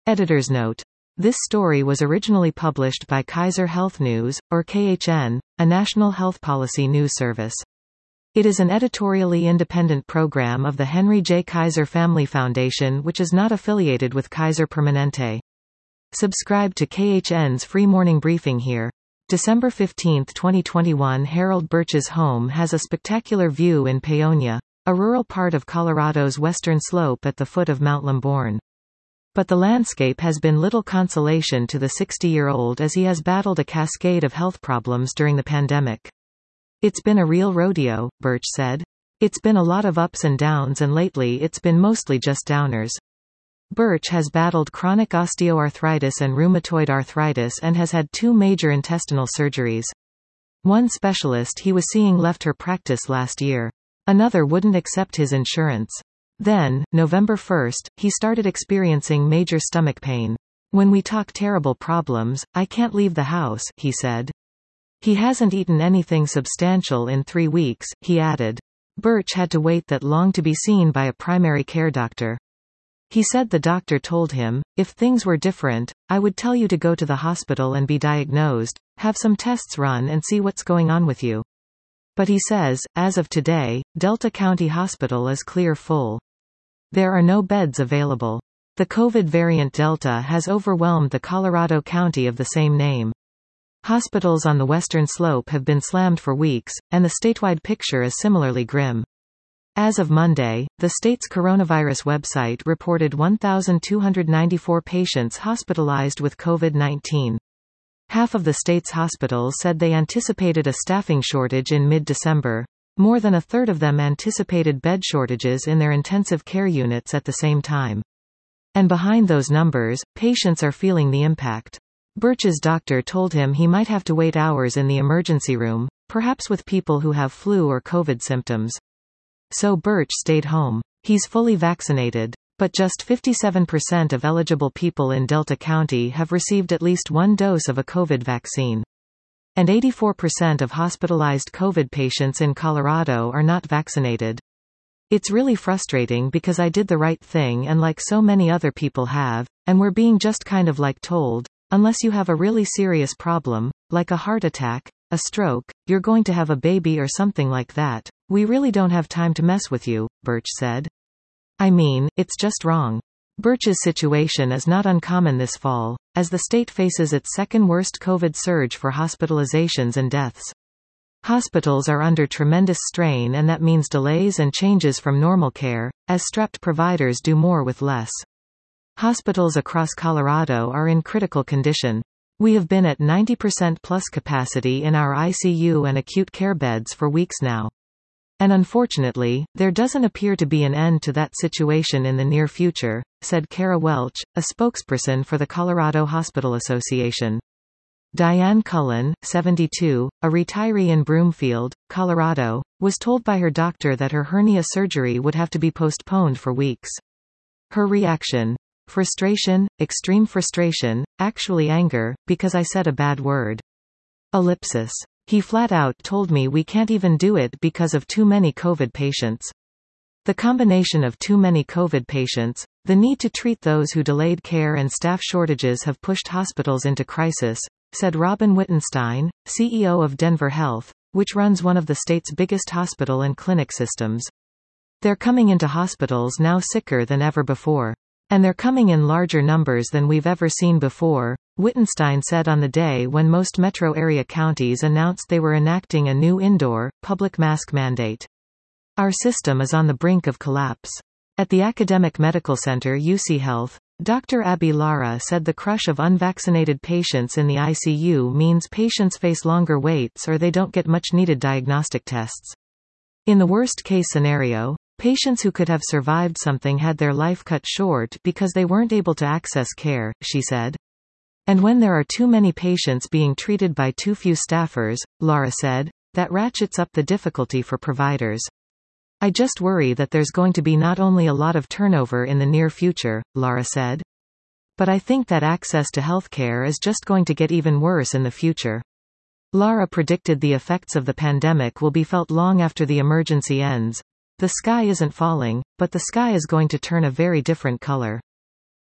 Editor's note. This story was originally published by Kaiser Health News, or KHN, a national health policy news service. It is an editorially independent program of the Henry J. Kaiser Family Foundation which is not affiliated with Kaiser Permanente. Subscribe to KHN's free morning briefing here. December 15, 2021. Harold Birch's home has a spectacular view in Paonia, a rural part of Colorado's western slope at the foot of Mount Lamborn. But the landscape has been little consolation to the 60-year-old as he has battled a cascade of health problems during the pandemic. It's been a real rodeo, Birch said. It's been a lot of ups and downs and lately it's been mostly just downers. Birch has battled chronic osteoarthritis and rheumatoid arthritis and has had 2 major intestinal surgeries. One specialist he was seeing left her practice last year. Another wouldn't accept his insurance. Then, November 1, he started experiencing major stomach pain. When we talk terrible problems, I can't leave the house, he said. He hasn't eaten anything substantial in 3 weeks, he added. Birch had to wait that long to be seen by a primary care doctor. He said the doctor told him, if things were different, I would tell you to go to the hospital and be diagnosed, have some tests run and see what's going on with you. But he says, as of today, Delta County Hospital is clear full. There are no beds available. The COVID variant Delta has overwhelmed the Colorado County of the same name. Hospitals on the western slope have been slammed for weeks, and the statewide picture is similarly grim. As of Monday, the state's coronavirus website reported 1,294 patients hospitalized with COVID-19. Half of the state's hospitals said they anticipated a staffing shortage in mid-December. More than a third of them anticipated bed shortages in their intensive care units at the same time. And behind those numbers, patients are feeling the impact. Birch's doctor told him he might have to wait hours in the emergency room, perhaps with people who have flu or COVID symptoms. So Birch stayed home. He's fully vaccinated. But just 57% of eligible people in Delta County have received at least 1 dose of a COVID vaccine. And 84% of hospitalized COVID patients in Colorado are not vaccinated. It's really frustrating because I did the right thing and like so many other people have, and we're being just kind of like told, unless you have a really serious problem, like a heart attack, a stroke, you're going to have a baby or something like that, we really don't have time to mess with you, Birch said. I mean, it's just wrong. Birch's situation is not uncommon this fall, as the state faces its second worst COVID surge for hospitalizations and deaths. Hospitals are under tremendous strain and that means delays and changes from normal care, as strapped providers do more with less. Hospitals across Colorado are in critical condition. We have been at 90% plus capacity in our ICU and acute care beds for weeks now. And unfortunately, there doesn't appear to be an end to that situation in the near future, said Kara Welch, a spokesperson for the Colorado Hospital Association. Diane Cullen, 72, a retiree in Broomfield, Colorado, was told by her doctor that her hernia surgery would have to be postponed for weeks. Her reaction? Frustration, extreme frustration, actually anger, because I said a bad word. Ellipsis. He flat out told me we can't even do it because of too many COVID patients. The combination of too many COVID patients, the need to treat those who delayed care and staff shortages have pushed hospitals into crisis, said Robin Wittenstein, CEO of Denver Health, which runs one of the state's biggest hospital and clinic systems. They're coming into hospitals now sicker than ever before. And they're coming in larger numbers than we've ever seen before, Wittenstein said on the day when most metro area counties announced they were enacting a new indoor, public mask mandate. Our system is on the brink of collapse. At the Academic Medical Center UC Health, Dr. Abby Lara said the crush of unvaccinated patients in the ICU means patients face longer waits or they don't get much needed diagnostic tests. In the worst-case scenario, patients who could have survived something had their life cut short because they weren't able to access care, she said. And when there are too many patients being treated by too few staffers, Lara said, that ratchets up the difficulty for providers. I just worry that there's going to be not only a lot of turnover in the near future, Lara said. But I think that access to healthcare is just going to get even worse in the future. Lara predicted the effects of the pandemic will be felt long after the emergency ends. The sky isn't falling, but the sky is going to turn a very different color.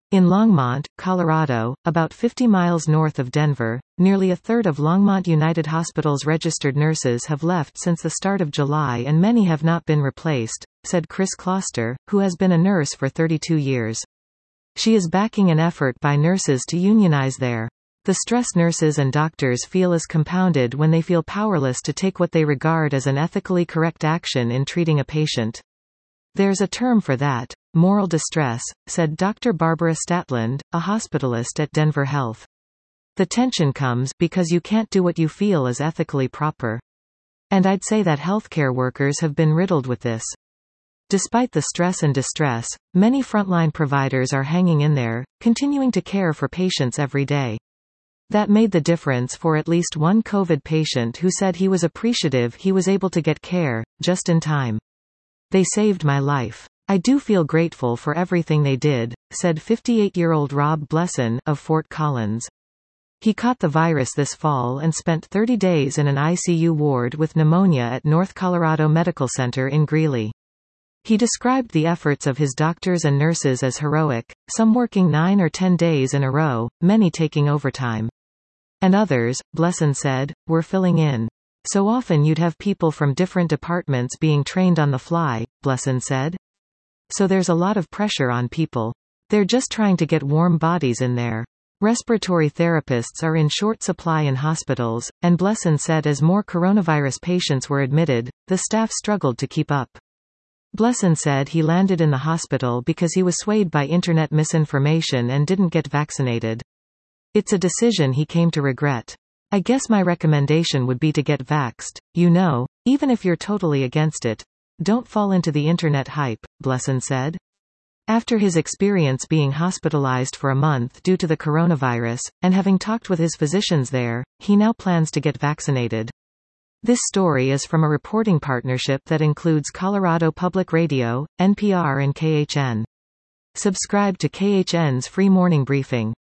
In Longmont, Colorado, about 50 miles north of Denver, nearly a third of Longmont United Hospital's registered nurses have left since the start of July and many have not been replaced, said Chris Kloster, who has been a nurse for 32 years. She is backing an effort by nurses to unionize there. The stress nurses and doctors feel is compounded when they feel powerless to take what they regard as an ethically correct action in treating a patient. There's a term for that, moral distress, said Dr. Barbara Statland, a hospitalist at Denver Health. The tension comes because you can't do what you feel is ethically proper. And I'd say that healthcare workers have been riddled with this. Despite the stress and distress, many frontline providers are hanging in there, continuing to care for patients every day. That made the difference for at least one COVID patient who said he was appreciative he was able to get care, just in time. They saved my life. I do feel grateful for everything they did, said 58-year-old Rob Blesson of Fort Collins. He caught the virus this fall and spent 30 days in an ICU ward with pneumonia at North Colorado Medical Center in Greeley. He described the efforts of his doctors and nurses as heroic, some working 9 or 10 days in a row, many taking overtime. And others, Blesson said, were filling in. So often you'd have people from different departments being trained on the fly, Blesson said. So there's a lot of pressure on people. They're just trying to get warm bodies in there. Respiratory therapists are in short supply in hospitals, and Blesson said as more coronavirus patients were admitted, the staff struggled to keep up. Blesson said he landed in the hospital because he was swayed by internet misinformation and didn't get vaccinated. It's a decision he came to regret. I guess my recommendation would be to get vaxxed, even if you're totally against it. Don't fall into the internet hype, Blesson said. After his experience being hospitalized for a month due to the coronavirus, and having talked with his physicians there, he now plans to get vaccinated. This story is from a reporting partnership that includes Colorado Public Radio, NPR and KHN. Subscribe to KHN's free morning briefing.